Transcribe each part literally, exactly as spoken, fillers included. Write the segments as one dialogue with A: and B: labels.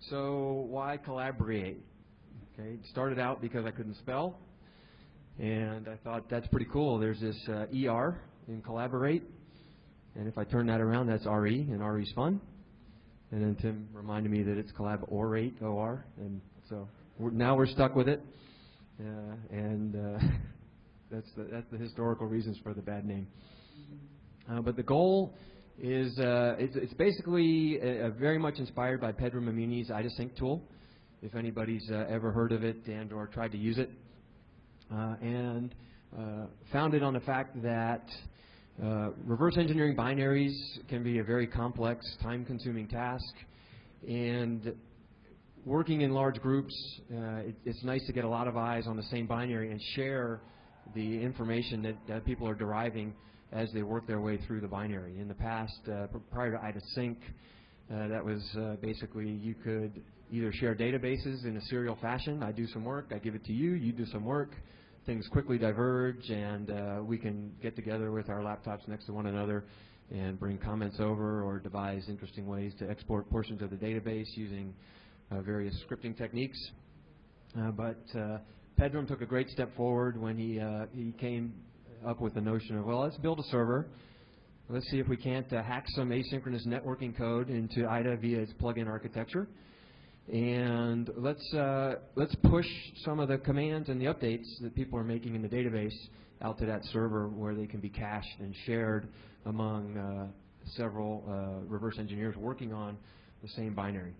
A: so why collaborate? Okay, it started out because I couldn't spell, and I thought that's pretty cool. There's this uh, E R in collaborate, and if I turn that around, that's R E, and R E's fun. And then Tim reminded me that it's collaborate, O R, and so we're, now we're stuck with it, uh, and uh, that's the, that's the historical reasons for the bad name. Uh, but the goal is uh, it's, it's basically a, a very much inspired by Pedro Mamuni's IdaSync tool, if anybody's uh, ever heard of it and or tried to use it, uh, and uh, founded on the fact that uh, reverse engineering binaries can be a very complex, time-consuming task, and working in large groups, uh, it, it's nice to get a lot of eyes on the same binary and share the information that, that people are deriving as they work their way through the binary. In the past, uh, prior to IdaSync, uh, that was uh, basically you could either share databases in a serial fashion. I do some work, I give it to you, you do some work, things quickly diverge, and uh, we can get together with our laptops next to one another and bring comments over or devise interesting ways to export portions of the database using uh, various scripting techniques. Uh, but uh, Pedram took a great step forward when he, uh, he came up with the notion of, well, let's build a server. Let's see if we can't uh, hack some asynchronous networking code into I D A via its plug-in architecture. And let's, uh, let's push some of the commands and the updates that people are making in the database out to that server where they can be cached and shared among uh, several uh, reverse engineers working on the same binary.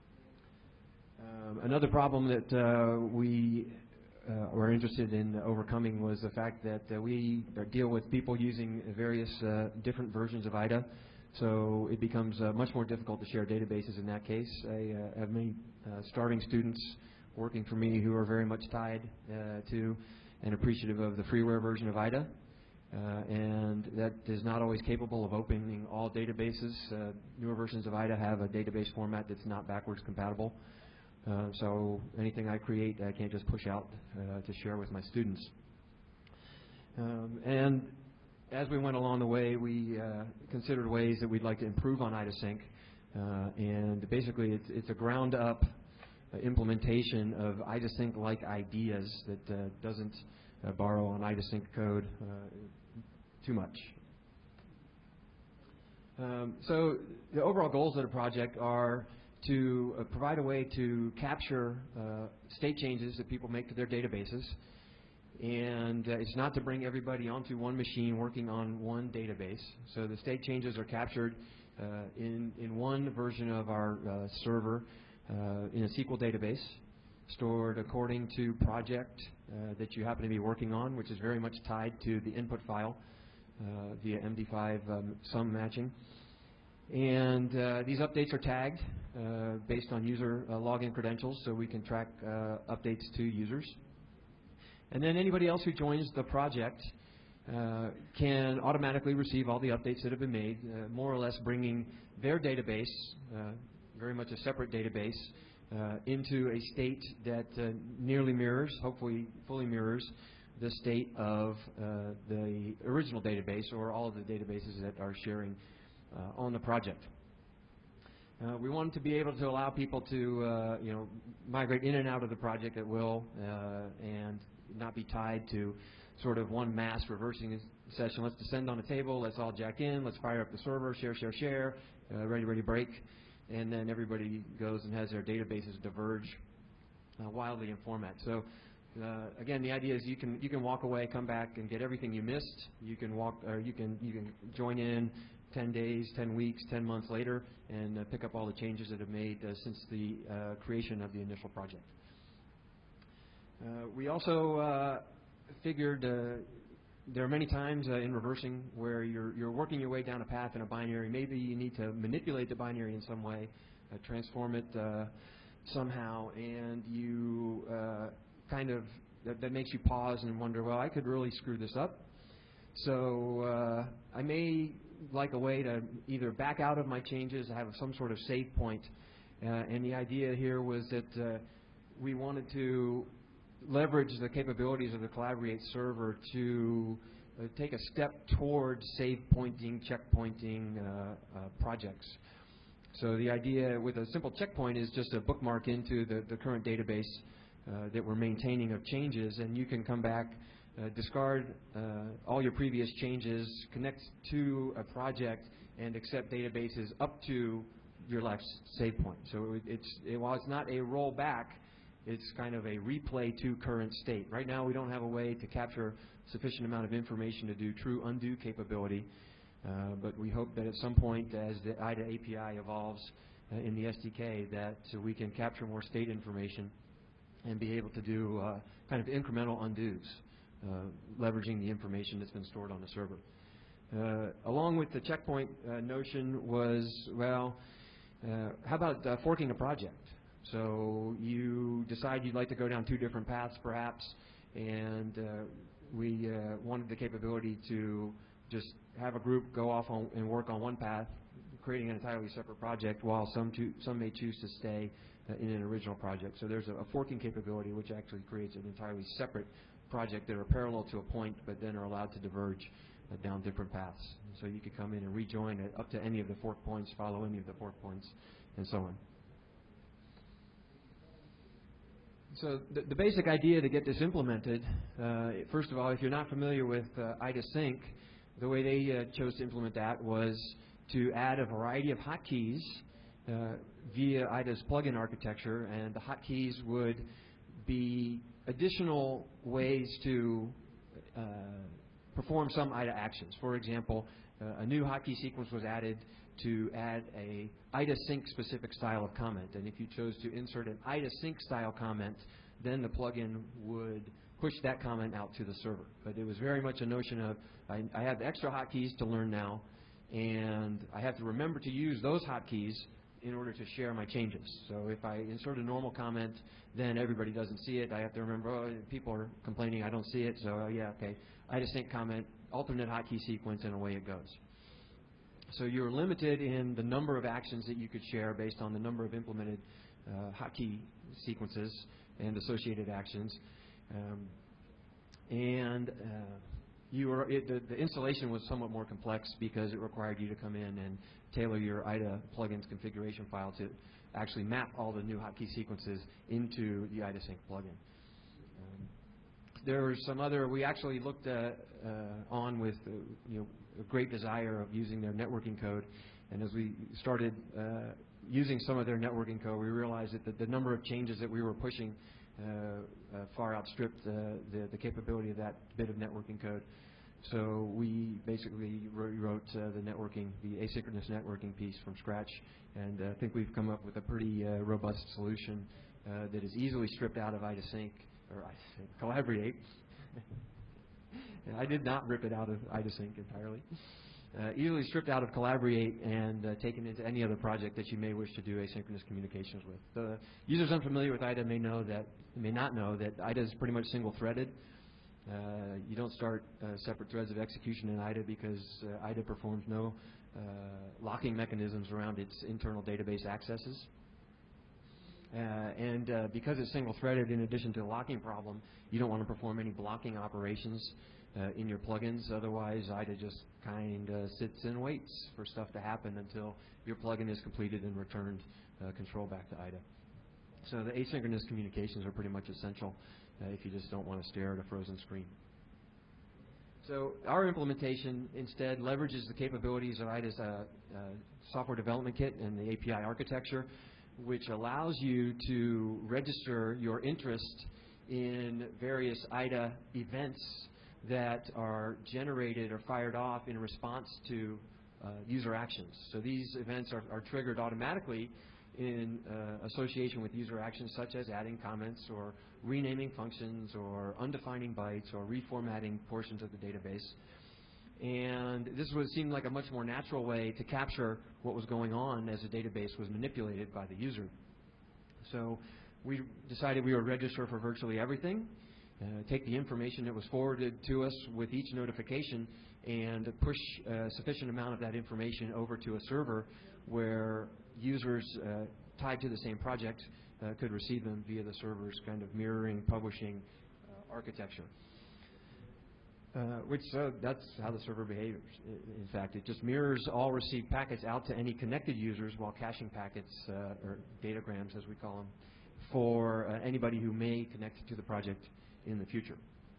A: Um, another problem that uh, we Uh, we're interested in overcoming was the fact that uh, we deal with people using various uh, different versions of I D A, so it becomes uh, much more difficult to share databases in that case. I uh, have many uh, starting students working for me who are very much tied uh, to and appreciative of the freeware version of I D A, uh, and that is not always capable of opening all databases. Uh, newer versions of I D A have a database format that's not backwards compatible. Uh, so anything I create, I can't just push out uh, to share with my students. Um, and as we went along the way, we uh, considered ways that we'd like to improve on IdaSync. Uh, and basically, it's, it's a ground-up uh, implementation of IdaSync-like ideas that uh, doesn't uh, borrow on IdaSync code uh, too much. Um, so the overall goals of the project are to uh, provide a way to capture uh, state changes that people make to their databases. And uh, it's not to bring everybody onto one machine working on one database. So the state changes are captured uh, in, in one version of our uh, server uh, in a S Q L database, stored according to project uh, that you happen to be working on, which is very much tied to the input file uh, via M D five um, sum matching. And uh, these updates are tagged uh, based on user uh, login credentials, so we can track uh, updates to users. And then anybody else who joins the project uh, can automatically receive all the updates that have been made, uh, more or less bringing their database, uh, very much a separate database, uh, into a state that uh, nearly mirrors, hopefully fully mirrors, the state of uh, the original database or all of the databases that are sharing Uh, on the project. Uh, we wanted to be able to allow people to, uh, you know, migrate in and out of the project at will uh, and not be tied to sort of one mass reversing session. Let's descend on a table, let's all jack in, let's fire up the server, share, share, share, uh, ready, ready, break, and then everybody goes and has their databases diverge uh, wildly in format. So uh, again, the idea is you can you can walk away, come back, and get everything you missed. You can walk, or you can you can join in ten days, ten weeks, ten months later, and uh, pick up all the changes that have made uh, since the uh, creation of the initial project. Uh, we also uh, figured uh, there are many times uh, in reversing where you're, you're working your way down a path in a binary. Maybe you need to manipulate the binary in some way, uh, transform it uh, somehow, and you uh, kind of, that, that makes you pause and wonder, well, I could really screw this up. So uh, I may like a way to either back out of my changes, have some sort of save point. Uh, and the idea here was that uh, we wanted to leverage the capabilities of the Collaborate server to uh, take a step towards save pointing, checkpointing uh, uh, projects. So the idea with a simple checkpoint is just a bookmark into the, the current database uh, that we're maintaining of changes, and you can come back, uh, discard uh, all your previous changes, connect to a project, and accept databases up to your last save point. So it, it's, it, while it's not a rollback, it's kind of a replay to current state. Right now we don't have a way to capture sufficient amount of information to do true undo capability, uh, but we hope that at some point as the I D A A P I evolves uh, in the S D K that uh, we can capture more state information and be able to do uh, kind of incremental undos, uh, leveraging the information that's been stored on the server. Uh, along with the checkpoint uh, notion was, well, uh, how about uh, forking a project? So you decide you'd like to go down two different paths perhaps, and uh, we uh, wanted the capability to just have a group go off on and work on one path, creating an entirely separate project, while some, to, some may choose to stay uh, in an original project. So there's a, a forking capability which actually creates an entirely separate project that are parallel to a point, but then are allowed to diverge uh, down different paths. And so you could come in and rejoin it up to any of the fork points, follow any of the fork points, and so on. So the, the basic idea to get this implemented, uh, first of all, if you're not familiar with uh, I D A Sync, the way they uh, chose to implement that was to add a variety of hotkeys uh, via I D A's plugin architecture, and the hotkeys would be additional ways to uh, perform some I D A actions. For example, uh, a new hotkey sequence was added to add a I D A Sync specific style of comment, and if you chose to insert an I D A Sync style comment, then the plugin would push that comment out to the server. But it was very much a notion of I, I have extra hotkeys to learn now, and I have to remember to use those hotkeys in order to share my changes. So if I insert a normal comment, then everybody doesn't see it. I have to remember, oh, people are complaining, I don't see it, so uh, yeah, okay. I D A Sync comment, alternate hotkey sequence, and away it goes. So you're limited in the number of actions that you could share based on the number of implemented uh, hotkey sequences and associated actions. Um, and uh, you were, it, the, the installation was somewhat more complex because it required you to come in and tailor your I D A plugins configuration file to actually map all the new hotkey sequences into the I D A Sync plugin. Um, there were some other, we actually looked uh, uh, on with uh, you know, a great desire of using their networking code, and as we started uh, using some of their networking code, we realized that the, the number of changes that we were pushing uh, uh, far outstripped uh, the, the capability of that bit of networking code. So we basically rewrote uh, the networking, the asynchronous networking piece from scratch, and I uh, think we've come up with a pretty uh, robust solution uh, that is easily stripped out of I D A Sync, or I Sync, Collaborate. I did not rip it out of I D A Sync entirely. Uh, easily stripped out of Collaborate and uh, taken into any other project that you may wish to do asynchronous communications with. The users unfamiliar with I D A may know that, may not know that I D A is pretty much single-threaded. Uh, you don't start uh, separate threads of execution in I D A because uh, I D A performs no uh, locking mechanisms around its internal database accesses. Uh, and uh, because it's single-threaded, in addition to the locking problem, you don't want to perform any blocking operations uh, in your plugins. Otherwise, I D A just kind of sits and waits for stuff to happen until your plugin is completed and returned uh, control back to I D A. So the asynchronous communications are pretty much essential uh, if you just don't want to stare at a frozen screen. So our implementation instead leverages the capabilities of I D A's uh, uh, software development kit and the A P I architecture, which allows you to register your interest in various I D A events that are generated or fired off in response to uh, user actions. So these events are, are triggered automatically in uh, association with user actions such as adding comments or renaming functions or undefining bytes or reformatting portions of the database. And this would seem like a much more natural way to capture what was going on as the database was manipulated by the user. So we decided we would register for virtually everything, uh, take the information that was forwarded to us with each notification, and push a sufficient amount of that information over to a server where users uh, tied to the same project uh, could receive them via the server's kind of mirroring publishing uh, architecture. Uh, which uh, that's how the server behaves. In fact, it just mirrors all received packets out to any connected users while caching packets, uh, or datagrams as we call them, for uh, anybody who may connect to the project in the future.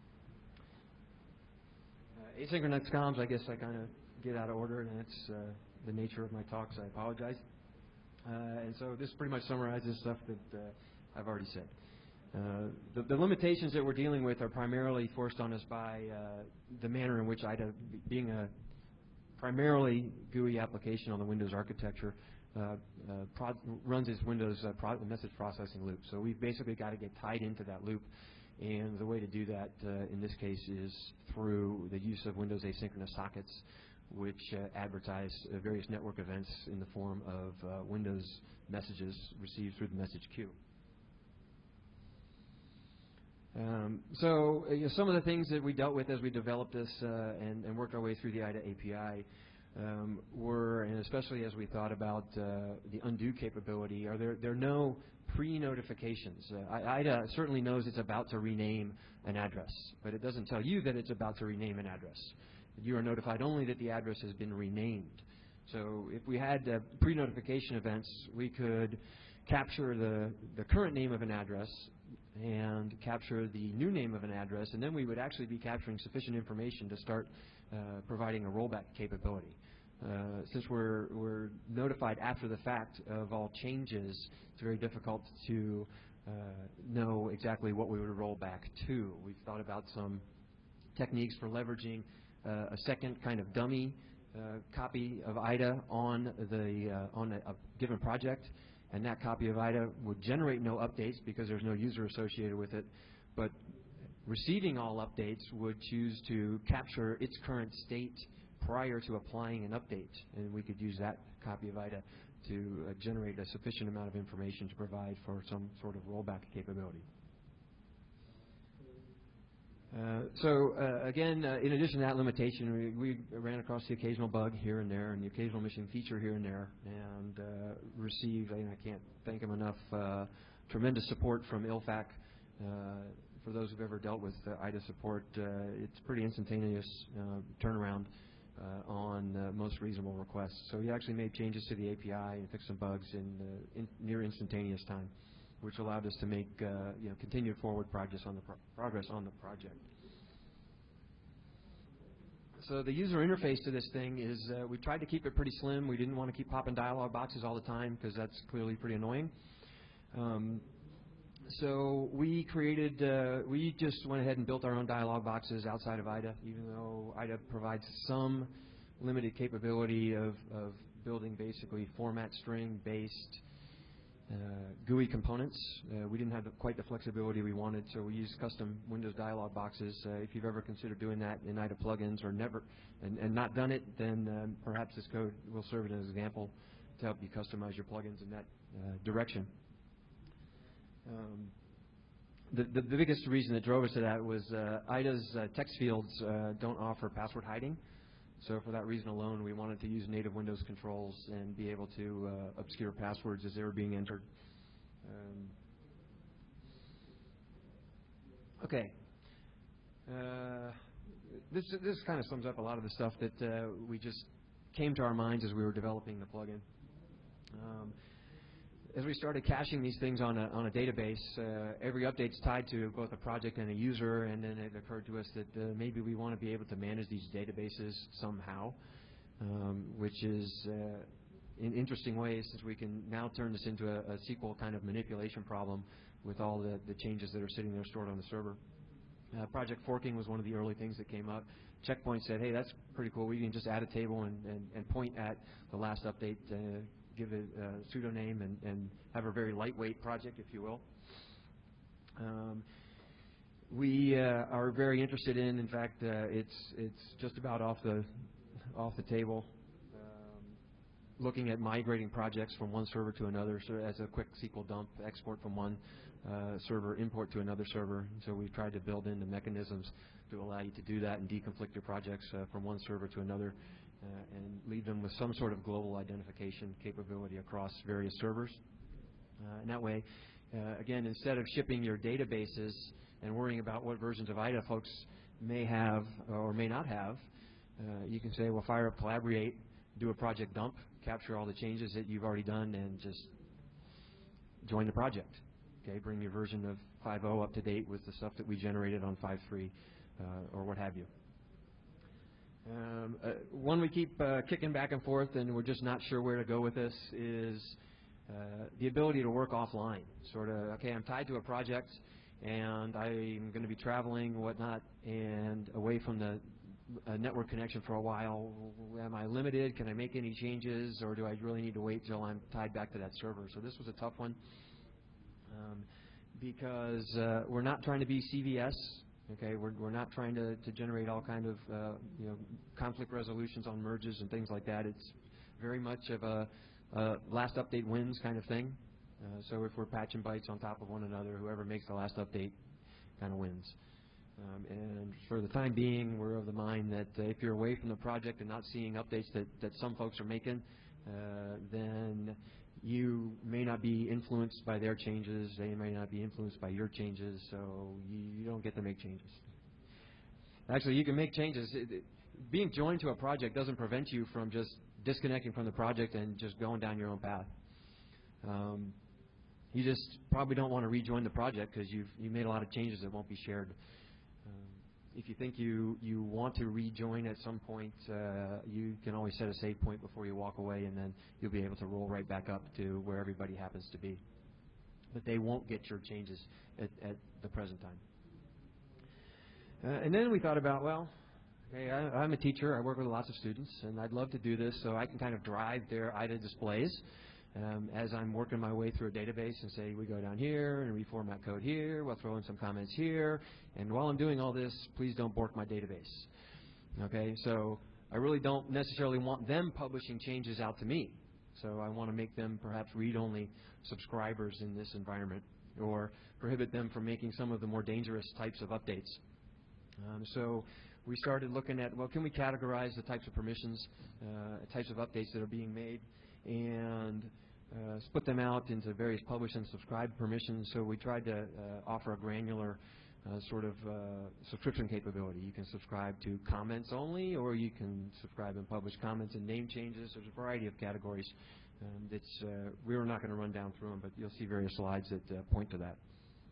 A: Uh, asynchronous comms, I guess I kind of get out of order, and that's uh, the nature of my talks. I apologize. Uh, and so this pretty much summarizes stuff that uh, I've already said. Uh, the, the limitations that we're dealing with are primarily forced on us by uh, the manner in which I D A, being a primarily G U I application on the Windows architecture, uh, uh, prod, runs its Windows uh, pro message processing loop. So we've basically got to get tied into that loop, and the way to do that uh, in this case is through the use of Windows asynchronous sockets, which uh, advertise uh, various network events in the form of uh, Windows messages received through the message queue. Um, so uh, you know, some of the things that we dealt with as we developed this uh, and, and worked our way through the I D A A P I um, were, and especially as we thought about uh, the undo capability, are there, there are no pre-notifications. Uh, I D A certainly knows it's about to rename an address, but it doesn't tell you that it's about to rename an address. You are notified only that the address has been renamed. So if we had uh, pre-notification events, we could capture the, the current name of an address and capture the new name of an address, and then we would actually be capturing sufficient information to start uh, providing a rollback capability. Uh, since we're, we're notified after the fact of all changes, it's very difficult to uh, know exactly what we would roll back to. We've thought about some techniques for leveraging uh, a second kind of dummy uh, copy of I D A on, the, uh, on a, a given project. And that copy of I D A would generate no updates because there's no user associated with it, but receiving all updates would choose to capture its current state prior to applying an update, and we could use that copy of I D A to uh, generate a sufficient amount of information to provide for some sort of rollback capability. Uh, so uh, again, uh, in addition to that limitation, we, we ran across the occasional bug here and there, and the occasional missing feature here and there, and uh, received, and I can't thank them enough, uh, tremendous support from I L F A C. Uh, for those who've ever dealt with uh, I D A support, uh, it's pretty instantaneous uh, turnaround uh, on uh, most reasonable requests. So we actually made changes to the A P I and fixed some bugs in, uh, in near instantaneous time, which allowed us to make uh, you know, continued forward progress on the pro progress on the project. So the user interface to this thing is uh, we tried to keep it pretty slim. We didn't want to keep popping dialog boxes all the time because that's clearly pretty annoying. Um, so we created, uh, we just went ahead and built our own dialog boxes outside of I D A, even though I D A provides some limited capability of, of building basically format string based Uh, G U I components. Uh, we didn't have the, quite the flexibility we wanted, so we used custom Windows dialog boxes. Uh, if you've ever considered doing that in I D A plugins or never, and, and not done it, then um, perhaps this code will serve as an example to help you customize your plugins in that uh, direction. Um, the, the, the biggest reason that drove us to that was uh, I D A's uh, text fields uh, don't offer password hiding. So for that reason alone, we wanted to use native Windows controls and be able to uh, obscure passwords as they were being entered. Um, okay. Uh, this this kind of sums up a lot of the stuff that uh, we just came to our minds as we were developing the plugin. Um, As we started caching these things on a, on a database, uh, every update's tied to both a project and a user, and then it occurred to us that uh, maybe we want to be able to manage these databases somehow, um, which is uh, in interesting ways, since we can now turn this into a, a S Q L kind of manipulation problem with all the, the changes that are sitting there stored on the server. Uh, project forking was one of the early things that came up. Checkpoint said, hey, that's pretty cool. We can just add a table and, and, and point at the last update, uh, give it a pseudonym, and, and have a very lightweight project, if you will. Um, we uh, are very interested in, in fact, uh, it's it's just about off the off the table. Um, looking at migrating projects from one server to another, so as a quick S Q L dump, export from one uh, server, import to another server. So we've tried to build in the mechanisms to allow you to do that and deconflict your projects uh, from one server to another. Uh, and leave them with some sort of global identification capability across various servers. Uh, and that way, uh, again, instead of shipping your databases and worrying about what versions of I D A folks may have or may not have, uh, you can say, well, fire up Collaborate, do a project dump, capture all the changes that you've already done, and just join the project. Okay, bring your version of five point oh up to date with the stuff that we generated on five point three uh, or what have you. Um, uh, one we keep uh, kicking back and forth, and we're just not sure where to go with this, is uh, the ability to work offline. Sort of, okay, I'm tied to a project, and I'm going to be traveling, whatnot, and away from the uh, network connection for a while. Am I limited? Can I make any changes, or do I really need to wait till I'm tied back to that server? So this was a tough one, um, because uh, we're not trying to be C V S. Okay, we're, we're not trying to, to generate all kind of uh, you know, conflict resolutions on merges and things like that. It's very much of a, a last update wins kind of thing. Uh, so if we're patching bytes on top of one another, whoever makes the last update kind of wins. Um, and for the time being, we're of the mind that uh, if you're away from the project and not seeing updates that, that some folks are making, uh, then you may not be influenced by their changes, they may not be influenced by your changes, so you, you don't get to make changes. Actually, you can make changes. It, it, being joined to a project doesn't prevent you from just disconnecting from the project and just going down your own path. Um, you just probably don't want to rejoin the project because you've you made a lot of changes that won't be shared. Um, if you think you, you want to rejoin at some point, uh, you can always set a save point before you walk away, and then you'll be able to roll right back up to where everybody happens to be. But they won't get your changes at, at the present time. Uh, and then we thought about, well, okay, I, I'm a teacher. I work with lots of students, and I'd love to do this so I can kind of drive their I D A displays um, as I'm working my way through a database and say, we go down here and reformat code here. We'll throw in some comments here. And while I'm doing all this, please don't bork my database. Okay, so I really don't necessarily want them publishing changes out to me. So I want to make them perhaps read-only subscribers in this environment, or prohibit them from making some of the more dangerous types of updates. Um, so we started looking at, well, can we categorize the types of permissions, uh, types of updates that are being made, and uh, split them out into various publish and subscribe permissions. So we tried to uh, offer a granular uh, sort of uh, subscription capability. You can subscribe to comments only, or you can subscribe and publish comments and name changes. There's a variety of categories. Um, that's, uh, we're not going to run down through them, but you'll see various slides that uh, point to that.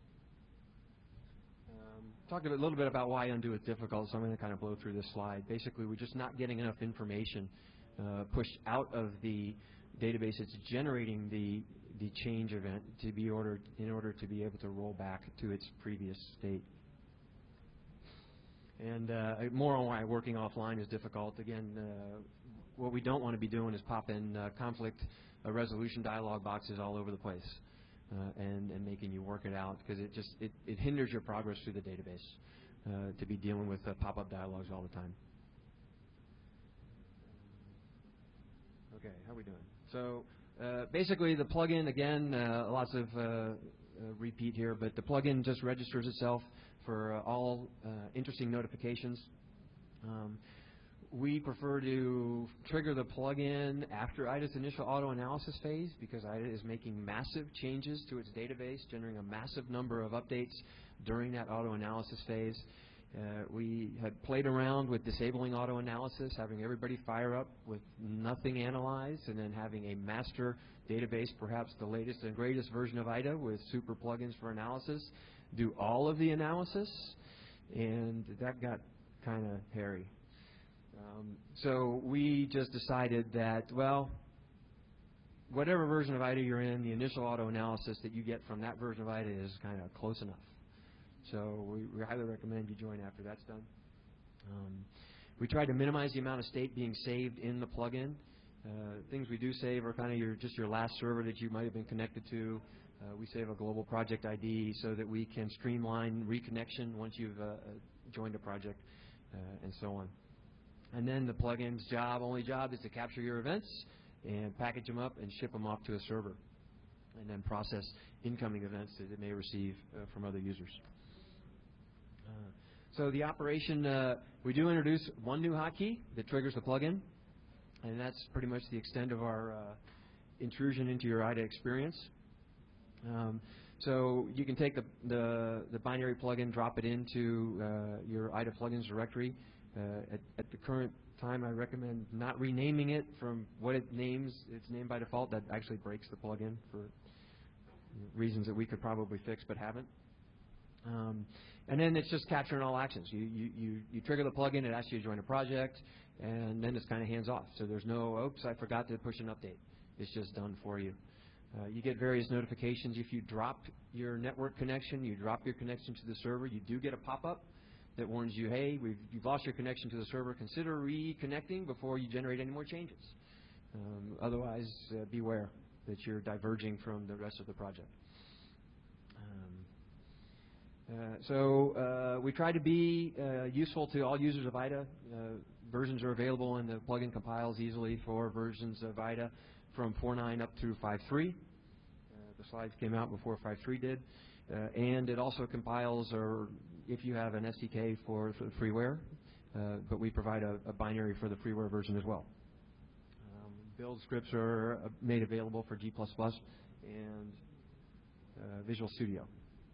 A: Talked a little bit about why undo is difficult, so I'm going to kind of blow through this slide. Basically, we're just not getting enough information uh, pushed out of the database that's generating the the change event to be ordered in order to be able to roll back to its previous state. And uh, more on why working offline is difficult. Again, uh, what we don't want to be doing is popping uh, conflict uh, resolution dialog boxes all over the place. Uh, and, and making you work it out, because it just it, it hinders your progress through the database uh, to be dealing with uh, pop-up dialogues all the time. Okay, how are we doing? So uh, basically the plugin, again, uh, lots of uh, uh, repeat here, but the plugin just registers itself for uh, all uh, interesting notifications. Um, We prefer to trigger the plugin after I D A's initial auto-analysis phase, because I D A is making massive changes to its database, generating a massive number of updates during that auto-analysis phase. Uh, we had played around with disabling auto-analysis, having everybody fire up with nothing analyzed, and then having a master database, perhaps the latest and greatest version of I D A with super plugins for analysis, do all of the analysis, and that got kind of hairy. Um, so we just decided that, well, whatever version of I D A you're in, the initial auto-analysis that you get from that version of I D A is kind of close enough. So we, we highly recommend you join after that's done. Um, we tried to minimize the amount of state being saved in the plugin. Uh, things we do save are kind of your, just your last server that you might have been connected to. Uh, we save a global project I D so that we can streamline reconnection once you've uh, joined a project, uh, and so on. And then the plugin's job, only job, is to capture your events and package them up and ship them off to a server, and then process incoming events that it may receive uh, from other users. Uh, so the operation, uh, we do introduce one new hotkey that triggers the plugin, and that's pretty much the extent of our uh, intrusion into your I D A experience. Um, so you can take the, the, the binary plugin, drop it into uh, your I D A plugins directory. Uh, at, at the current time, I recommend not renaming it from what it names. It's named by default. That actually breaks the plugin for reasons that we could probably fix but haven't. Um, and then it's just capturing all actions. You, you, you, you trigger the plugin, it asks you to join a project, and then it's kind of hands off. So there's no, oops, I forgot to push an update. It's just done for you. Uh, you get various notifications. If you drop your network connection, you drop your connection to the server, you do get a pop-up that warns you, hey, we've, you've lost your connection to the server. Consider reconnecting before you generate any more changes. Um, otherwise, uh, beware that you're diverging from the rest of the project. Um, uh, so uh, we try to be uh, useful to all users of I D A. Uh, versions are available, and the plugin compiles easily for versions of I D A from four point nine up through five point three. Uh, the slides came out before five point three did. Uh, and it also compiles, or if you have an S D K for, for the freeware, uh, but we provide a, a binary for the freeware version as well. Um, build scripts are uh, made available for G plus plus and uh, Visual Studio.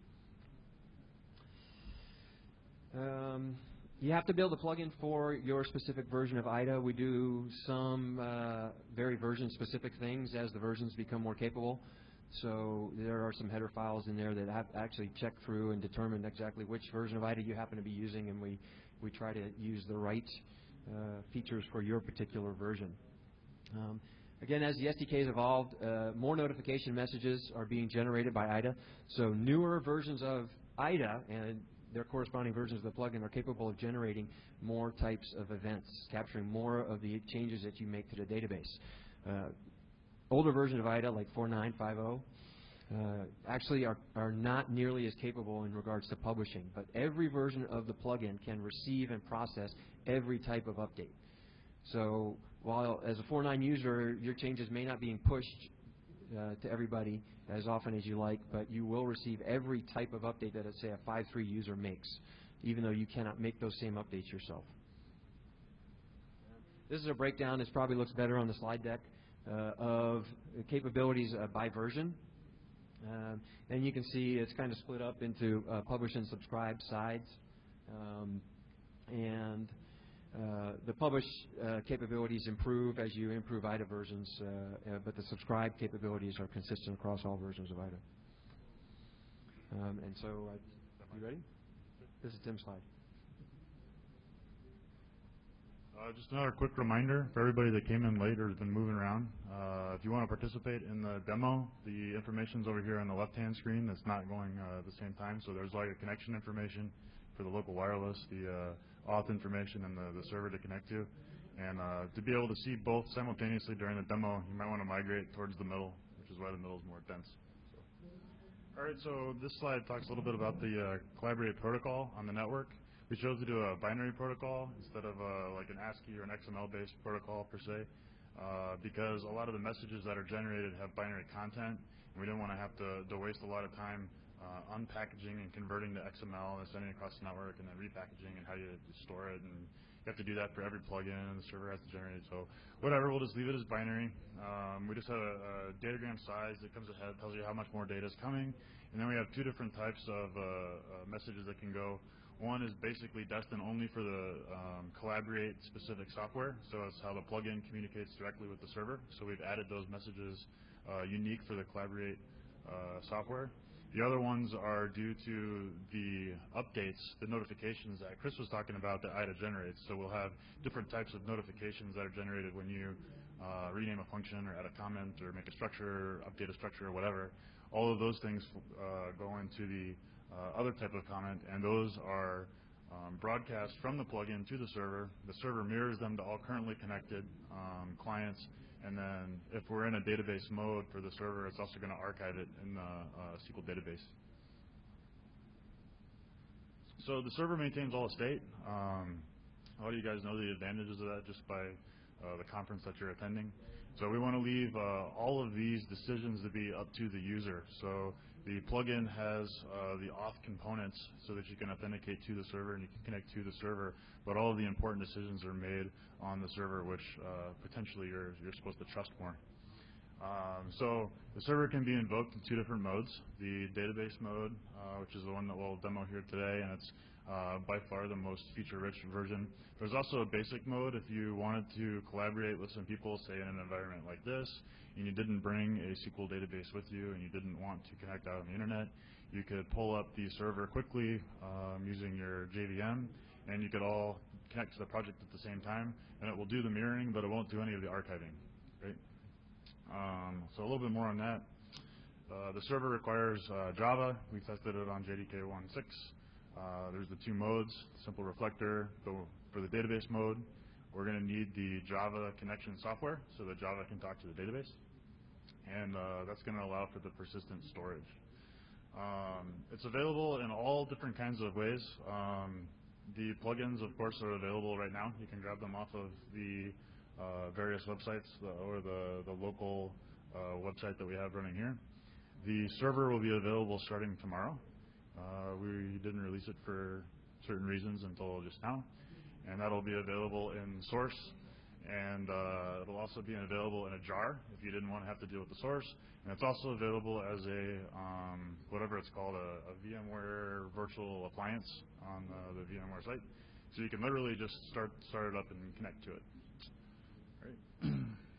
A: Um, you have to build a plugin for your specific version of I D A. We do some uh, very version-specific things as the versions become more capable. So there are some header files in there that have actually checked through and determined exactly which version of I D A you happen to be using, and we, we try to use the right uh, features for your particular version. Um, again, as the S D K has evolved, uh, more notification messages are being generated by I D A. So newer versions of I D A and their corresponding versions of the plugin are capable of generating more types of events, capturing more of the changes that you make to the database. Uh, older versions of I D A, like four point nine, five point oh, uh, actually are, are not nearly as capable in regards to publishing. But every version of the plugin can receive and process every type of update. So while as a four point nine user, your changes may not be pushed uh, to everybody as often as you like, but you will receive every type of update that, let's say, a five point three user makes, even though you cannot make those same updates yourself. This is a breakdown. This probably looks better on the slide deck uh, of capabilities uh, by version. Um, and you can see it's kind of split up into uh, publish and subscribe sides. Um, and Uh, the publish uh, capabilities improve as you improve I D A versions, uh, uh, but the subscribe capabilities are consistent across all versions of I D A. Um, and so, uh, you ready? This is Tim's slide.
B: Uh, just another quick reminder for everybody that came in late or has been moving around. Uh, if you want to participate in the demo, the information's over here on the left-hand screen. That's not going uh, at the same time. So there's all your connection information for the local wireless, the uh, auth information, and the, the server to connect to. And uh, to be able to see both simultaneously during the demo, you might want to migrate towards the middle, which is why the middle is more dense. So. All right, so this slide talks a little bit about the uh, Collaborate protocol on the network. We chose to do a binary protocol instead of uh, like an ASCII or an X M L-based protocol per se, uh, because a lot of the messages that are generated have binary content, and we didn't want to have to, to waste a lot of time uh, unpackaging and converting to X M L and sending across the network, and then repackaging and how you store it, and you have to do that for every plugin, and the server has to generate it. So whatever, we'll just leave it as binary. Um, we just have a, a datagram size that comes ahead, tells you how much more data is coming, and then we have two different types of uh, uh, messages that can go. One is basically destined only for the um, Collaborate specific software, so it's how the plugin communicates directly with the server. So we've added those messages uh, unique for the Collaborate uh, software. The other ones are due to the updates, the notifications that Chris was talking about that I D A generates. So we'll have different types of notifications that are generated when you uh, rename a function or add a comment or make a structure, update a structure, or whatever. All of those things uh, go into the Uh, other type of comment, and those are um, broadcast from the plugin to the server. The server mirrors them to all currently connected um, clients, and then if we're in a database mode for the server, it's also going to archive it in the uh, S Q L database. So the server maintains all the state. Um, a lot of you guys know the advantages of that just by uh, the conference that you're attending. So we want to leave uh, all of these decisions to be up to the user. So the plugin has uh, the auth components so that you can authenticate to the server and you can connect to the server, but all of the important decisions are made on the server, which uh, potentially you're, you're supposed to trust more. Um, so the server can be invoked in two different modes. The database mode, uh, which is the one that we'll demo here today, and it's uh, by far the most feature-rich version. There's also a basic mode if you wanted to collaborate with some people, say in an environment like this, and you didn't bring a S Q L database with you and you didn't want to connect out on the internet. You could pull up the server quickly um, using your J V M, and you could all connect to the project at the same time, and it will do the mirroring, but it won't do any of the archiving. Right? Um, so a little bit more on that. Uh, the server requires uh, Java. We tested it on J D K one point six. Uh, there's the two modes, simple reflector. The, for the database mode, we're going to need the Java connection software so that Java can talk to the database. And uh, that's going to allow for the persistent storage. Um, it's available in all different kinds of ways. Um, the plugins, of course, are available right now. You can grab them off of the uh, various websites the, or the, the local uh, website that we have running here. The server will be available starting tomorrow. Uh, we didn't release it for certain reasons until just now. And that'll be available in source. And uh, it'll also be available in a jar if you didn't want to have to deal with the source. And it's also available as a, um, whatever it's called, a, a VMware virtual appliance on uh, the VMware site. So you can literally just start, start it up and connect to it. Right.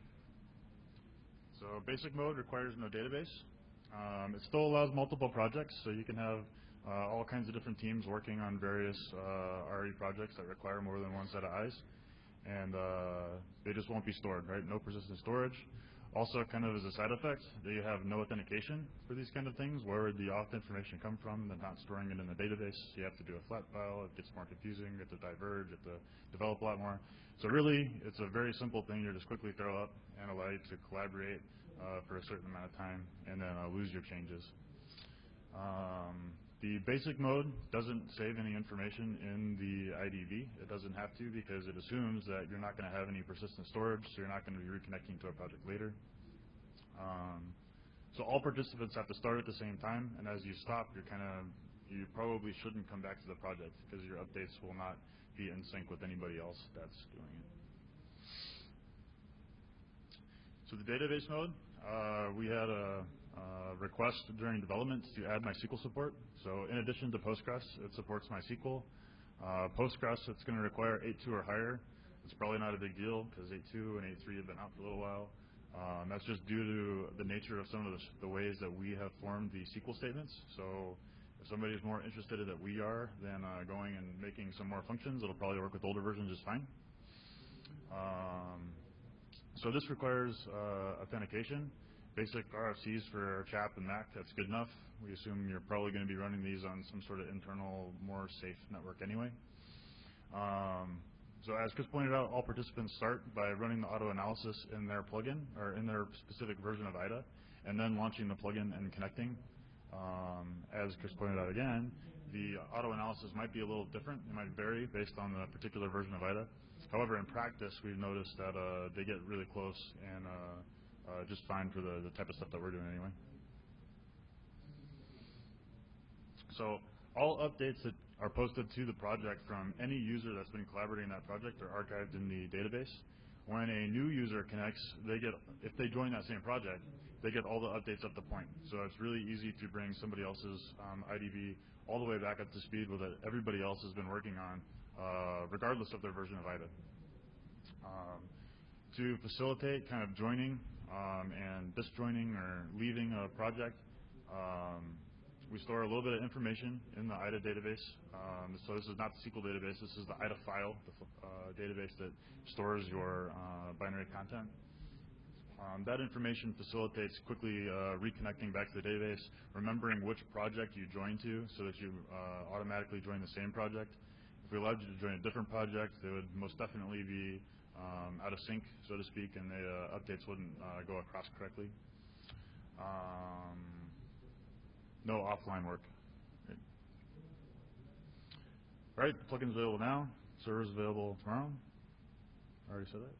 B: So basic mode requires no database. Um, it still allows multiple projects, so you can have uh, all kinds of different teams working on various uh, R E projects that require more than one set of eyes. And uh, they just won't be stored, right? No persistent storage. Also, kind of as a side effect, they have no authentication for these kind of things. Where would the auth information come from? They're not storing it in the database. You have to do a flat file. It gets more confusing. You have to diverge. You have to develop a lot more. So really, it's a very simple thing. You just quickly throw up and allow you to collaborate uh, for a certain amount of time and then uh, lose your changes. Um, The basic mode doesn't save any information in the I D V. It doesn't have to because it assumes that you're not going to have any persistent storage, so you're not going to be reconnecting to a project later. Um, so all participants have to start at the same time, and as you stop, you're kind of you probably shouldn't come back to the project because your updates will not be in sync with anybody else that's doing it. So the database mode, uh, we had a Uh, request during development to add MySQL support. So in addition to Postgres, it supports MySQL. Uh, Postgres, it's going to require eight point two or higher. It's probably not a big deal because eight point two and eight point three have been out for a little while. Um, that's just due to the nature of some of the, the ways that we have formed the S Q L statements. So if somebody is more interested in that we are than uh, going and making some more functions, it'll probably work with older versions just fine. Um, so this requires uh, authentication. Basic R F Cs for CHAP and Mac, that's good enough. We assume you're probably going to be running these on some sort of internal, more safe network anyway. Um, so as Chris pointed out, all participants start by running the auto analysis in their plugin, or in their specific version of I D A, and then launching the plugin and connecting. Um, as Chris pointed out again, the auto analysis might be a little different. It might vary based on the particular version of I D A. However, in practice, we've noticed that uh, they get really close and uh, Uh, just fine for the, the type of stuff that we're doing anyway. So all updates that are posted to the project from any user that's been collaborating in that project are archived in the database. When a new user connects, they get, if they join that same project, they get all the updates up to point. So it's really easy to bring somebody else's um, I D V all the way back up to speed with what everybody else has been working on, uh, regardless of their version of I D A. Um, to facilitate kind of joining Um, and disjoining or leaving a project, um, we store a little bit of information in the I D A database. Um, so this is not the S Q L database. This is the I D A file, the uh, database that stores your uh, binary content. Um, that information facilitates quickly uh, reconnecting back to the database, remembering which project you joined to so that you uh, automatically join the same project. If we allowed you to join a different project, they would most definitely be Um, out of sync, so to speak, and the uh, updates wouldn't uh, go across correctly. Um, no offline work. Right. All right, the plugin's available now. Server's available tomorrow. I already said that.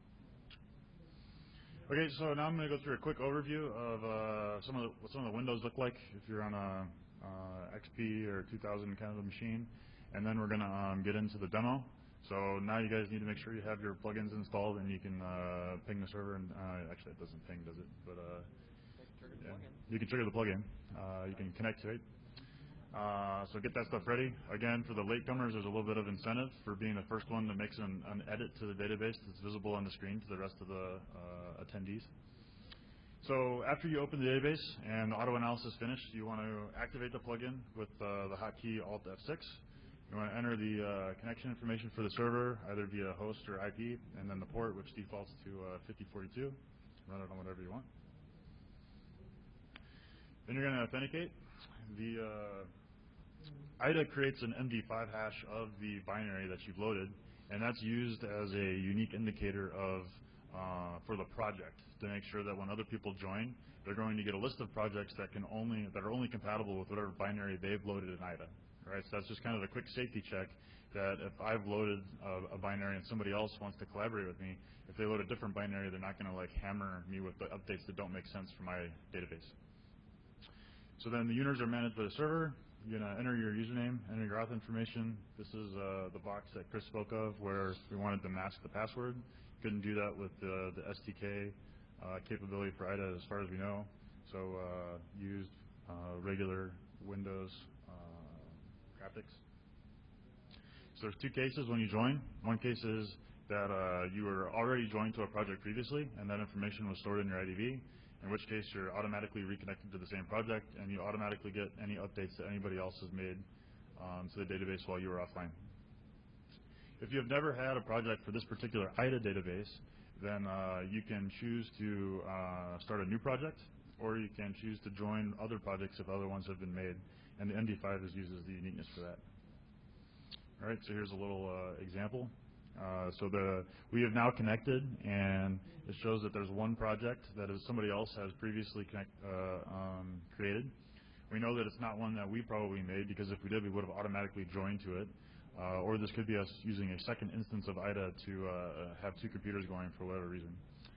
B: Okay, so now I'm going to go through a quick overview of uh, some of the, what some of the windows look like if you're on a uh, X P or two thousand kind of a machine, and then we're going to um, get into the demo. So now you guys need to make sure you have your plugins installed, and you can uh, ping the server. And uh, actually, it doesn't ping, does it? But uh, yeah, you can trigger the plugin. Uh, you can connect to it. Uh, so get that stuff ready. Again, for the latecomers, there's a little bit of incentive for being the first one that makes an, an edit to the database that's visible on the screen to the rest of the uh, attendees. So after you open the database and the auto analysis finished, you want to activate the plugin with uh, the hotkey Alt F six. You want to enter the uh, connection information for the server, either via host or I P, and then the port, which defaults to uh, fifty forty-two. Run it on whatever you want. Then you're going to authenticate. The uh, I D A creates an M D five hash of the binary that you've loaded, and that's used as a unique indicator of uh, for the project to make sure that when other people join, they're going to get a list of projects that can only that are only compatible with whatever binary they've loaded in I D A. Right, so that's just kind of the quick safety check that if I've loaded a, a binary and somebody else wants to collaborate with me, if they load a different binary, they're not going to like hammer me with the updates that don't make sense for my database. So then the users are managed by the server. You're going to enter your username, enter your auth information. This is uh, the box that Chris spoke of where we wanted to mask the password. Couldn't do that with the, the S D K uh, capability for I D A as far as we know. So uh, used uh, regular Windows graphics. So there's two cases when you join. One case is that uh, you were already joined to a project previously, and that information was stored in your I D V, in which case you're automatically reconnected to the same project, and you automatically get any updates that anybody else has made um, to the database while you were offline. If you have never had a project for this particular I D A database, then uh, you can choose to uh, start a new project, or you can choose to join other projects if other ones have been made. And the M D five is uses the uniqueness for that. All right, so here's a little uh, example. Uh, so the we have now connected, and it shows that there's one project that is somebody else has previously connect, uh, um, created. We know that it's not one that we probably made, because if we did, we would have automatically joined to it. Uh, or this could be us using a second instance of I D A to uh, have two computers going for whatever reason.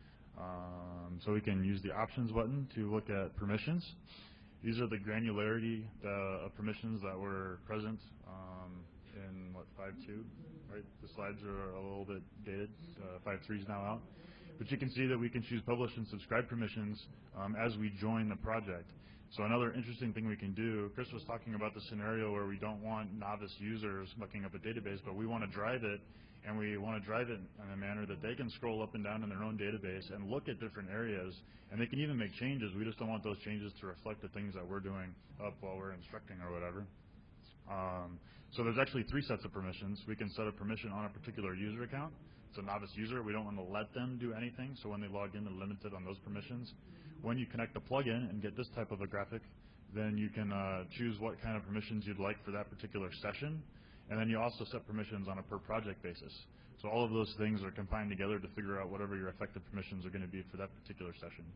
B: Um, so we can use the options button to look at permissions. These are the granularity uh, of permissions that were present um, in, what, five point two, right? The slides are a little bit dated. Uh, five point three is now out. But you can see that we can choose publish and subscribe permissions um, as we join the project. So another interesting thing we can do, Chris was talking about the scenario where we don't want novice users mucking up a database, but we want to drive it, and we want to drive it in a manner that they can scroll up and down in their own database and look at different areas, and they can even make changes. We just don't want those changes to reflect the things that we're doing up while we're instructing or whatever. Um, so there's actually three sets of permissions. We can set a permission on a particular user account. It's a novice user. We don't want to let them do anything, so when they log in, they're limited on those permissions. When you connect the plugin and get this type of a graphic, then you can uh, choose what kind of permissions you'd like for that particular session. And then you also set permissions on a per project basis. So all of those things are combined together to figure out whatever your effective permissions are going to be for that particular session.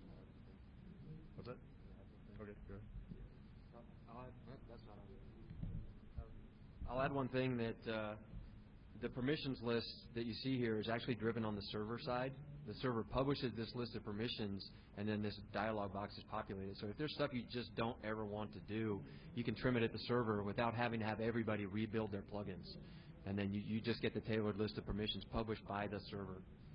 B: What's that? Okay, go ahead.
A: I'll add, that's not on. I'll add one thing that uh, the permissions list that you see here is actually driven on the server side. The server publishes this list of permissions, and then this dialog box is populated. So if there's stuff you just don't ever want to do, you can trim it at the server without having to have everybody rebuild their plugins. And then you, you just get the tailored list of permissions published by the server.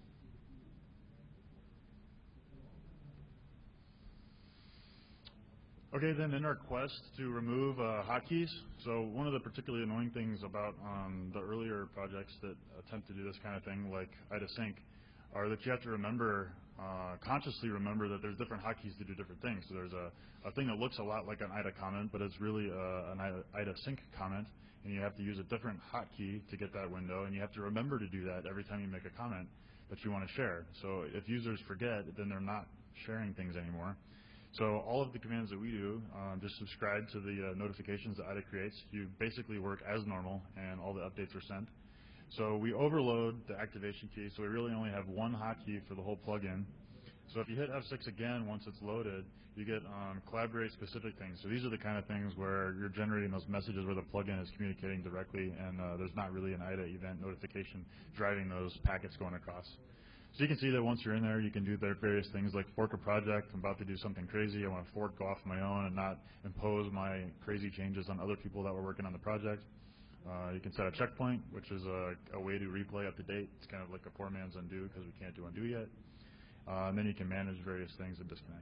B: Okay, then in our quest to remove uh, hotkeys, so one of the particularly annoying things about um, the earlier projects that attempt to do this kind of thing, like I D A Sync, are that you have to remember, uh, consciously remember that there's different hotkeys to do different things. So there's a, a thing that looks a lot like an I D A comment, but it's really uh, an I D A Sync comment, and you have to use a different hotkey to get that window, and you have to remember to do that every time you make a comment that you want to share. So if users forget, then they're not sharing things anymore. So all of the commands that we do, um, just subscribe to the uh, notifications that I D A creates. You basically work as normal, and all the updates are sent. So we overload the activation key, so we really only have one hotkey for the whole plugin. So if you hit F six again once it's loaded, you get um, collaborate specific things. So these are the kind of things where you're generating those messages where the plugin is communicating directly, and uh, there's not really an I D A event notification driving those packets going across. So you can see that once you're in there, you can do their various things like fork a project. I'm about to do something crazy. I want to fork off my own and not impose my crazy changes on other people that were working on the project. Uh, you can set a checkpoint, which is a, a way to replay up to date. It's kind of like a poor man's undo because we can't do undo yet. Uh, and then you can manage various things and disconnect.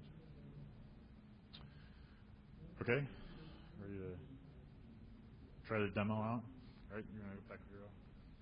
B: Okay, ready to try the demo out? All right, you're going to go back to zero.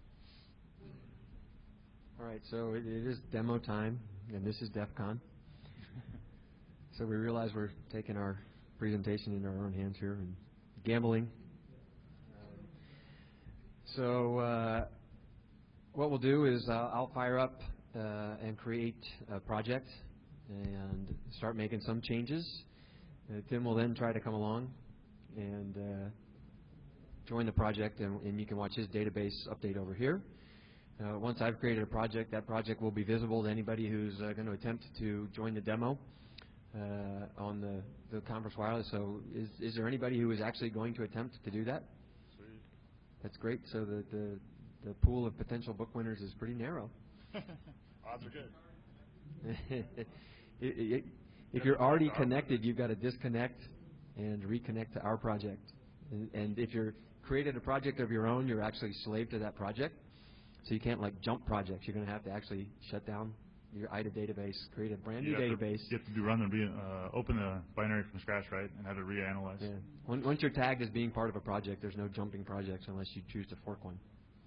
A: All right, so it, it is demo time, and this is DEF CON. So we realize we're taking our presentation into our own hands here and gambling. Um, so uh, what we'll do is uh, I'll fire up uh, and create a project and start making some changes. Uh, Tim will then try to come along and uh, join the project, and, and you can watch his database update over here. Uh, once I've created a project, that project will be visible to anybody who's uh, going to attempt to join the demo uh, on the, the Conference Wireless. So is, is there anybody who is actually going to attempt to do that?
B: Sweet.
A: That's great. So the, the, the pool of potential book winners is pretty narrow.
B: Odds are good.
A: it, it, if you're already connected, you've got to disconnect and reconnect to our project. And, and if you're created a project of your own, you're actually slave to that project. So you can't like jump projects. You're going to have to actually shut down your I D A database, create a brand new
B: you
A: database.
B: To, you have to do run the re, uh, open the binary from scratch, right, and have it reanalyze.
A: Yeah. When, once you're tagged as being part of a project, there's no jumping projects unless you choose to fork one.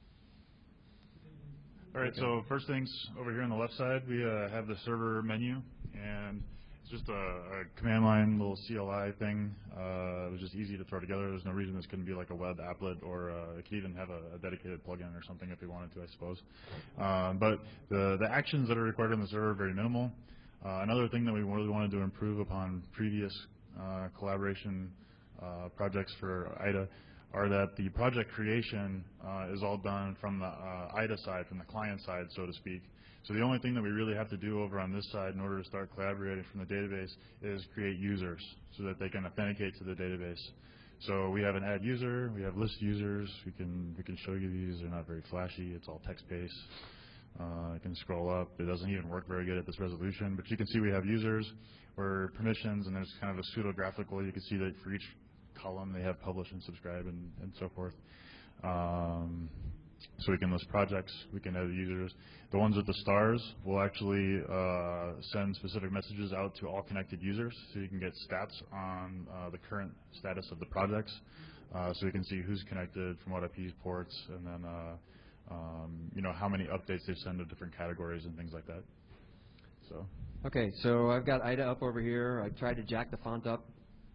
B: All right,
A: Okay.
B: so first things over here on the left side, we uh, have the server menu, and it's just a, a command line little C L I thing. Uh, it was just easy to throw together. There's no reason this couldn't be like a web applet, or uh, it could even have a, a dedicated plugin or something if we wanted to, I suppose. Um, but the, the actions that are required on the server are very minimal. Uh, another thing that we really wanted to improve upon previous uh, collaboration uh, projects for I D A are that the project creation uh, is all done from the uh, I D A side, from the client side, so to speak. So the only thing that we really have to do over on this side in order to start collaborating from the database is create users so that they can authenticate to the database. So we have an add user, we have list users. We can we can show you these. They're not very flashy. It's all text-based. Uh, I can scroll up. It doesn't even work very good at this resolution. But you can see we have users or permissions, and there's kind of a pseudo-graphical. You can see that for each column they have publish and subscribe and, and so forth. Um, so we can list projects, we can edit users. The ones with the stars will actually uh, send specific messages out to all connected users, so you can get stats on uh, the current status of the projects. Uh, so you can see who's connected from what I P ports, and then uh, um, you know how many updates they send to different categories and things like that. So.
A: Okay, so I've got I D A up over here. I tried to jack the font up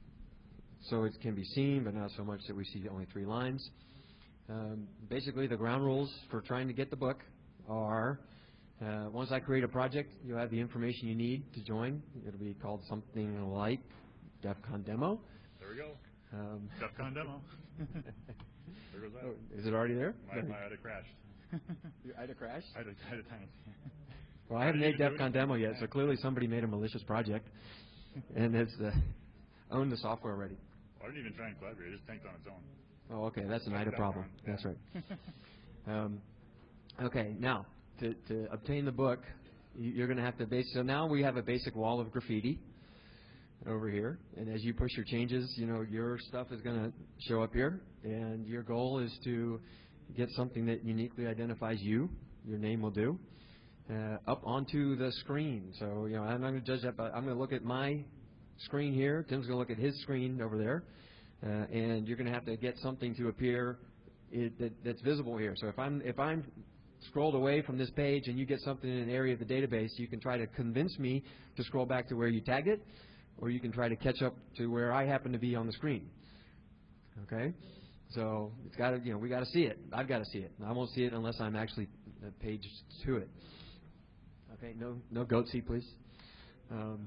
A: so it can be seen, but not so much that we see only three lines. Um, basically, the ground rules for trying to get the book are, uh, once I create a project, you'll have the information you need to join. It'll be called something like DEF CON Demo.
B: There we go.
A: Um,
B: DEF CON Demo. There goes that.
A: oh, is it already there?
B: My, my I D A crashed.
A: Your I D A crashed?
B: I had a, I had a tank.
A: Well, I haven't made DEF CON Demo yet, so clearly somebody made a malicious project and has uh, owned the software already.
B: Well, I didn't even try and collaborate. It just tanked on its own.
A: Oh, okay. That's an I D A problem.
B: Yeah.
A: That's right. um, okay. Now, to, to obtain the book, you- you're going to have to base. So now we have a basic wall of graffiti over here, and as you push your changes, you know your stuff is going to show up here, and your goal is to get something that uniquely identifies you. Your name will do. Uh, up onto the screen. So you know I'm not going to judge that, but I'm going to look at my screen here. Tim's going to look at his screen over there. Uh, and you're going to have to get something to appear it, that, that's visible here. So if I'm if I'm scrolled away from this page and you get something in an area of the database, you can try to convince me to scroll back to where you tagged it, or you can try to catch up to where I happen to be on the screen. Okay, so it's got to you know we got to see it. I've got to see it. I won't see it unless I'm actually uh, paged to it. Okay, no no goatsy, please. Um,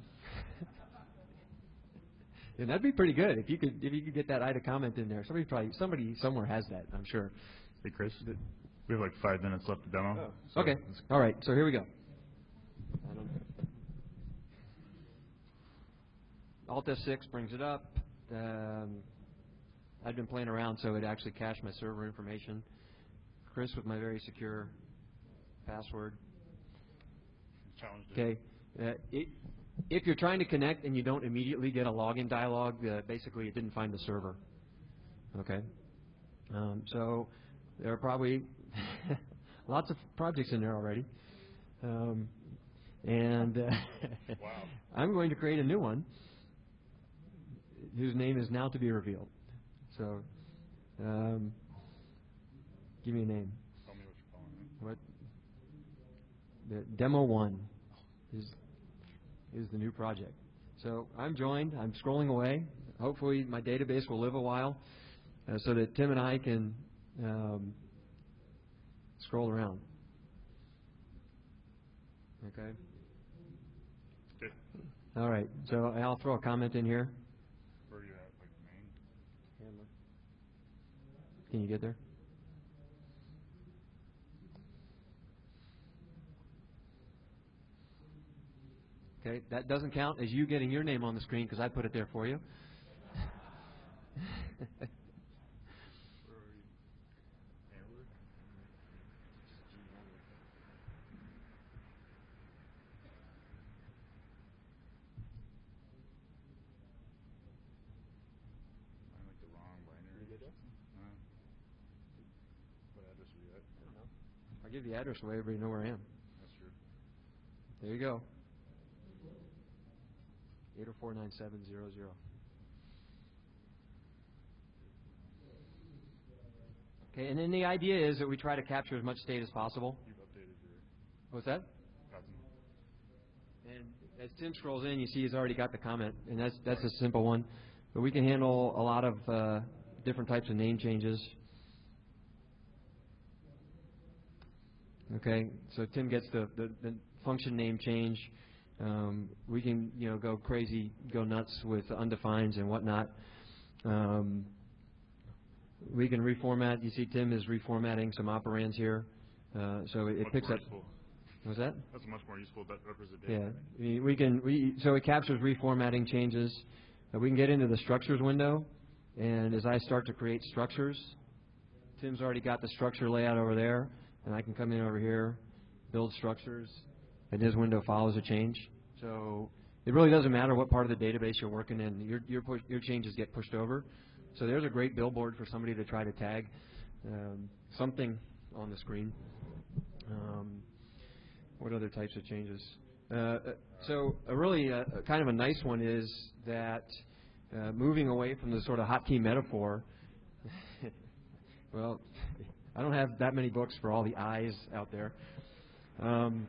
A: And that'd be pretty good if you could if you could get that I D A comment in there. Somebody probably somebody somewhere has that, I'm sure.
B: Hey, Chris, we have like five minutes left to demo.
A: Oh.
B: So
A: Okay. All right. So here we go. Alt F six brings it up. Um, I've been playing around, so it actually cached my server information. Chris with my very secure password.
B: Challenge.
A: Okay. Uh, it, If you're trying to connect and you don't immediately get a login dialog, uh, basically it didn't find the server. Okay. Um, so there are probably lots of projects in there already. Um, and uh,
B: Wow.
A: I'm going to create a new one whose name is now to be revealed. So, um, give me a name.
B: Tell me what you're calling it.
A: What? The demo one is is the new project. So I'm joined. I'm scrolling away. Hopefully, my database will live a while, uh, so that Tim and I can um, scroll around. Okay.
B: Okay.
A: All right. So I'll throw a comment in here.
B: Where are you at? Like main?
A: Handler. Can you get there? Okay, that doesn't count as you getting your name on the screen because I put it there for you.
B: Where are you? Handler? I'm like the wrong binary.
A: You get there?
B: No. What address are you at?
A: I'll give the address away. Everybody know where I am.
B: That's true.
A: There you go. eight oh four nine seven zero zero. Okay, and then the idea is that we try to capture as much state as possible.
B: You've updated your
A: What's that?
B: custom.
A: And as Tim scrolls in, you see he's already got the comment, and that's that's a simple one. But we can handle a lot of uh, different types of name changes. Okay, so Tim gets the, the, the function name change. Um, we can, you know, go crazy, go nuts with undefines and whatnot. Um, we can reformat. You see Tim is reformatting some operands here. Uh, so it, it
B: Much
A: picks
B: more
A: up.
B: useful.
A: What's that?
B: That's a much more useful de- representation.
A: Yeah, we, we can. We, so it captures reformatting changes. Uh, we can get into the structures window, and as I start to create structures, Tim's already got the structure layout over there, and I can come in over here, build structures, and his window follows a change. So it really doesn't matter what part of the database you're working in. Your your, push, your changes get pushed over. So there's a great billboard for somebody to try to tag um, something on the screen. Um, what other types of changes? Uh, so a really uh, kind of a nice one is that uh, moving away from the sort of hotkey metaphor. Well, I don't have that many books for all the I's out there. Um,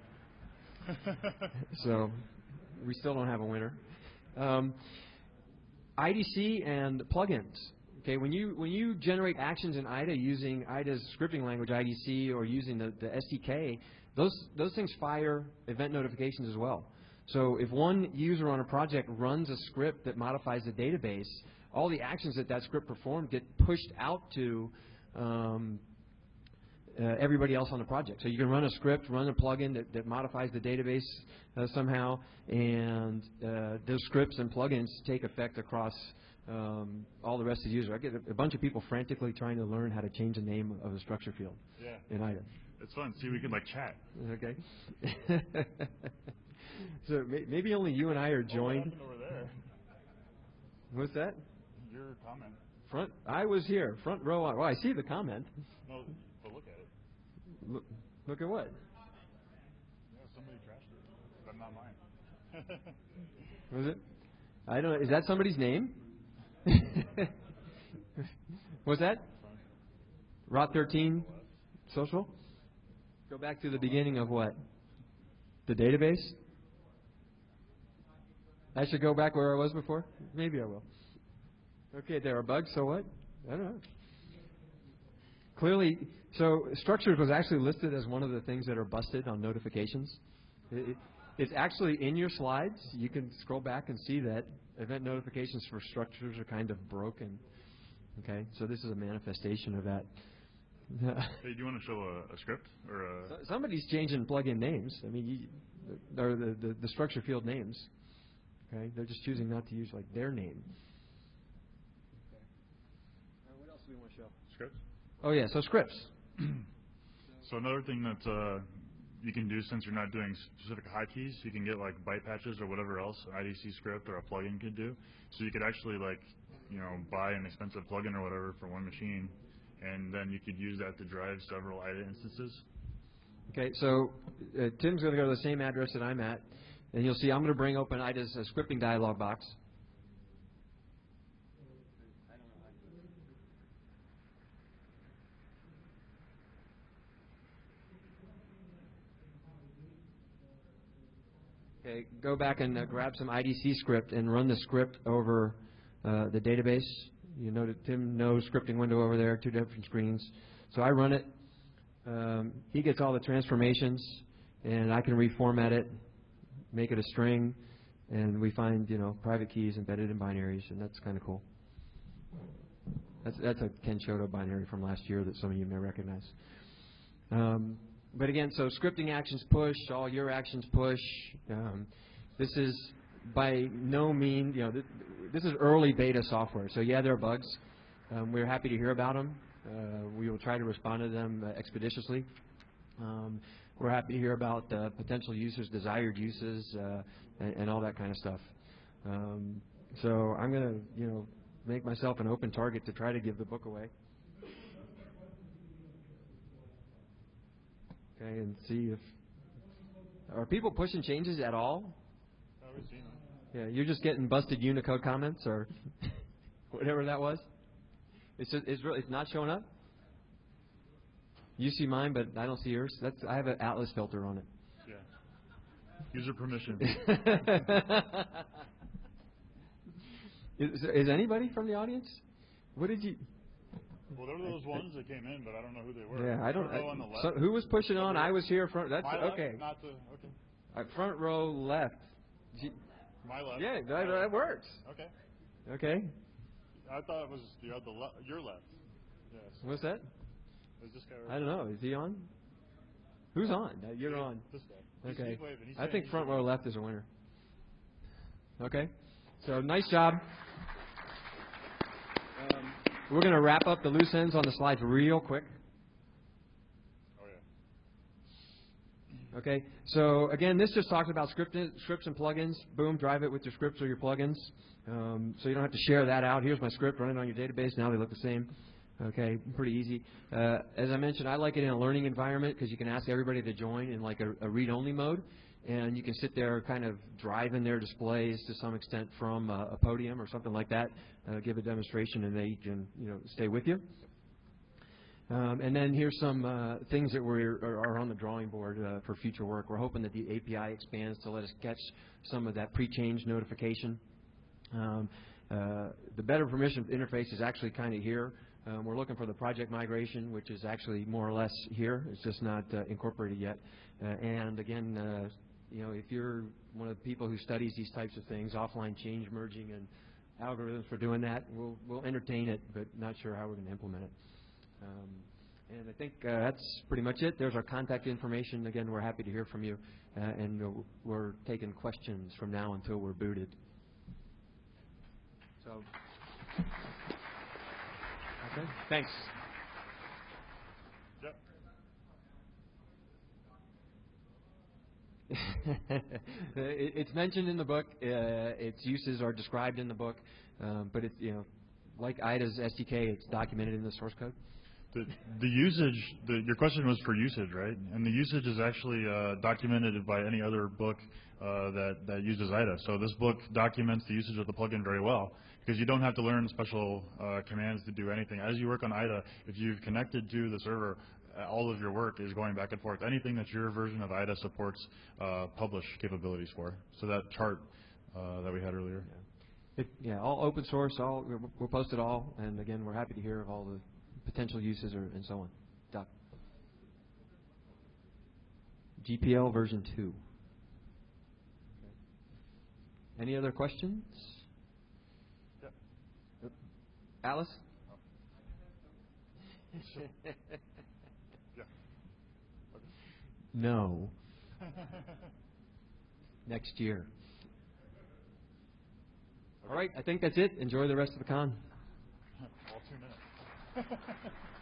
A: so we still don't have a winner. Um, I D C and plugins. Okay, when you when you generate actions in I D A using I D A's scripting language I D C or using the, the S D K, those those things fire event notifications as well. So if one user on a project runs a script that modifies the database, all the actions that that script performed get pushed out to um, uh, everybody else on the project. So you can run a script, run a plugin that, that modifies the database uh, somehow, and uh, those scripts and plugins take effect across um, all the rest of the user. I get a, a bunch of people frantically trying to learn how to change the name of a structure field
B: Yeah.
A: in I D
B: It's fun. See, we could like chat.
A: A. Okay. So may, maybe only you and I are
B: Oh, what
A: joined.
B: happened over there?
A: What's that?
B: Your comment.
A: Front. I was here, front row. Well, I see the comment.
B: No, but look at it.
A: Look, look at what?
B: Yeah, somebody trashed it, but not mine.
A: Was it? I don't know. Is that somebody's name? What's that? Rot thirteen social? Go back to the beginning of what? The database? I should go back where I was before? Maybe I will. Okay, there are bugs, so what? I don't know. Clearly, so structures was actually listed as one of the things that are busted on notifications. It, it, it's actually in your slides. You can scroll back and see that event notifications for structures are kind of broken. Okay, so this is a manifestation of that.
B: Hey, do you want to show a, a script or a?
A: So- Somebody's changing plugin names. I mean, you, or the, the, the structure field names. Okay, they're just choosing not to use like their name. Okay. Uh, what else do we want to show?
B: Scripts?
A: Oh yeah, so scripts.
B: So another thing that uh, you can do since you're not doing specific hotkeys, you can get like byte patches or whatever else an I D C script or a plugin could do. So you could actually like, you know, buy an expensive plugin or whatever for one machine and then you could use that to drive several I D A instances.
A: Okay, so uh, Tim's going to go to the same address that I'm at, and you'll see I'm going to bring open I D A's uh, scripting dialog box. Okay, go back and uh, grab some I D C script and run the script over uh, the database. You know that Tim knows scripting window over there, two different screens. So I run it. Um, he gets all the transformations, and I can reformat it, make it a string, and we find you know private keys embedded in binaries, and that's kind of cool. That's that's a Ken Shoto binary from last year that some of you may recognize. Um, But again, so scripting actions push, all your actions push. Um, this is by no means, you know, th this is early beta software. So yeah, there are bugs. Um, we're happy to hear about them. Uh, we will try to respond to them uh, expeditiously. Um, we're happy to hear about uh, potential users, desired uses, uh, and, and all that kind of stuff. Um, so I'm going to, you know, make myself an open target to try to give the book away. Okay, and see if are people pushing changes at all?
B: Oh, we've seen them.
A: Yeah, you're just getting busted Unicode comments or whatever that was. It's just, it's really it's not showing up. You see mine, but I don't see yours. That's I have an Atlas filter on it.
B: Yeah. User permission.
A: is, is anybody from the audience? What did you?
B: Well, there were those ones that came in, but I don't know who they were.
A: Yeah, I don't.
B: Front row on the left.
A: So who was pushing on? I was here front. That's
B: My
A: okay.
B: left, not the, okay.
A: Uh, front row left. G
B: My left.
A: yeah,
B: My
A: that,
B: left.
A: that works.
B: Okay.
A: Okay.
B: I thought it was the other le your left. Yes.
A: What's that?
B: Is this guy?
A: I don't know. Is he on? Who's on? Uh, you're
B: Yeah,
A: on.
B: This guy. He's,
A: Okay.
B: he's waving. He's
A: I
B: saying
A: think
B: he's
A: front row
B: waving.
A: left is a winner. Okay. So nice job. Um, we're going to wrap up the loose ends on the slides real quick.
B: Oh yeah.
A: Okay. So again, this just talks about script, scripts and plugins. Boom, drive it with your scripts or your plugins. Um, so you don't have to share that out. Here's my script, run it on your database. Now they look the same. Okay, pretty easy. Uh, as I mentioned, I like it in a learning environment because you can ask everybody to join in like a, a read-only mode, and you can sit there kind of driving their displays to some extent from uh, a podium or something like that, uh, give a demonstration, and they can you know stay with you. Um, and then here's some uh, things that we're, are on the drawing board uh, for future work. We're hoping that the A P I expands to let us catch some of that pre-change notification. Um, uh, the better permission interface is actually kind of here. Um, we're looking for the project migration, which is actually more or less here. It's just not uh, incorporated yet. Uh, and again, uh, you know, if you're one of the people who studies these types of things, offline change merging and algorithms for doing that, we'll, we'll entertain it, but not sure how we're going to implement it. Um, and I think uh, that's pretty much it. There's our contact information. Again, we're happy to hear from you, uh, and uh, we're taking questions from now until we're booted. So, okay, thanks.
B: Yep.
A: it, it's mentioned in the book. Uh, its uses are described in the book, um, but it's you know, like I D A's S D K, it's documented in the source code.
B: The, the usage, the, your question was for usage, right? And the usage is actually uh, documented by any other book uh, that, that uses I D A. So this book documents the usage of the plugin very well because you don't have to learn special uh, commands to do anything. As you work on I D A, if you've connected to the server, uh, all of your work is going back and forth. Anything that your version of I D A supports uh, publish capabilities for. So that chart uh, that we had earlier.
A: Yeah. It, yeah, all open source, all we'll, we'll post it all, and again, we're happy to hear of all the potential uses or, and so on. Doc. G P L version two. Okay. Any other questions?
B: Yep.
A: Yep. Alice?
B: Oh. Yeah. Okay.
A: No. Next year. Okay. All right, I think that's it. Enjoy the rest of the con.
B: All two minutes.